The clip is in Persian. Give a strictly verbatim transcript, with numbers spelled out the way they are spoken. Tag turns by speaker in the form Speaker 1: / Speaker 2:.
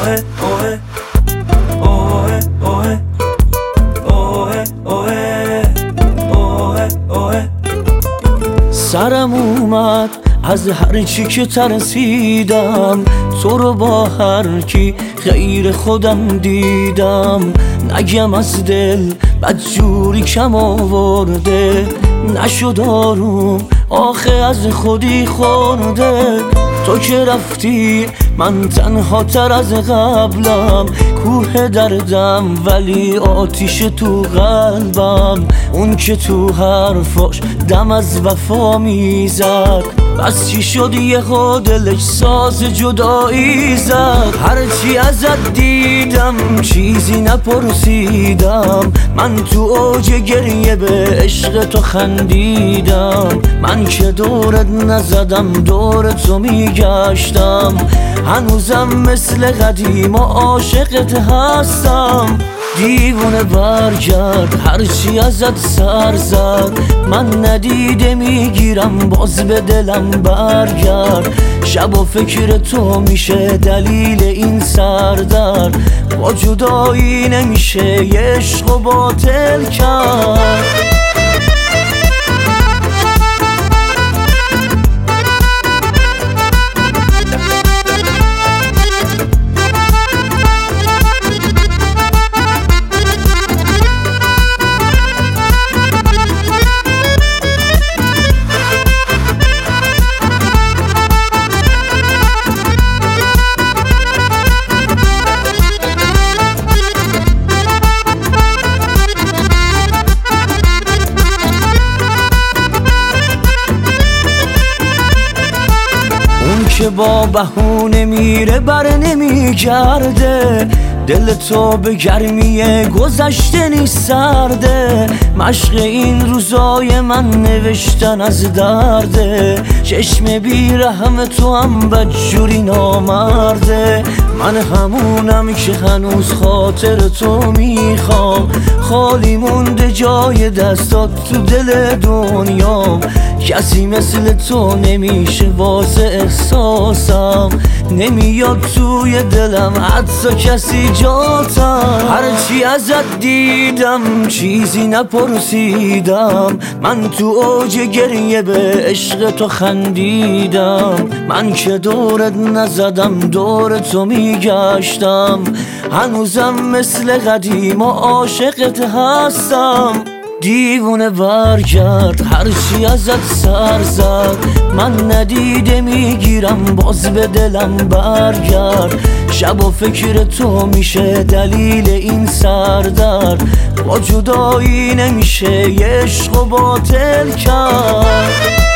Speaker 1: اوه اوه اوه اوه اوه اوه اوه. سرم اومد از هر چی که ترسیدم، تو رو با هر کی غیر خودم دیدم. نگم از دل بدجوری کم آورده، نشد آروم آخه از خودی خورده. تو که رفتی من تنها تر از قبلم، کوه دردم ولی آتیش تو قلبم. اون که تو حرفاش دم از وفا میزد، بس چی شد یه دلش ساز جدایی زد. هرچی ازت دیدم چیزی نپرسیدم، من تو اوج گریه به عشق تو خندیدم. من که دورت نزدم دور تو میگشتم، هنوزم مثل قدیم و عاشقت هستم. دیوونه برگرد هرچی ازت سر زد، من ندیده میگیرم باز به دلم برگرد. شب و فکر تو میشه دلیل این سردرد، با جدایی نمیشه یه عشق و باطل کرد. که با بهونه میره بر نمیگرده، دل تو به گرمی گذشته نیست سرده. مشق این روزای من نوشتن از درده، چشم بیرحم تو هم بدجوری نامرده. من همونم که هنوز خاطر تو میخوام، خالی مونده جای دستات تو دل دنیام. کسی مثل تو نمیشه واسه احساسم، نمیاد توی دلم حتی کسی جاتم. هرچی ازت دیدم چیزی نپرسیدم، من تو اوج گریه به عشق تو خندیدم. من که دورت نزدم دور تو میگشتم، هنوزم مثل قدیم و عاشقت هستم. دیوونه برگرد هرچی ازت سر زد، من ندیده میگیرم باز به دلم برگرد. شب و فکر تو میشه دلیل این سردرد، با جدایی نمیشه یه عشق و باطل کرد.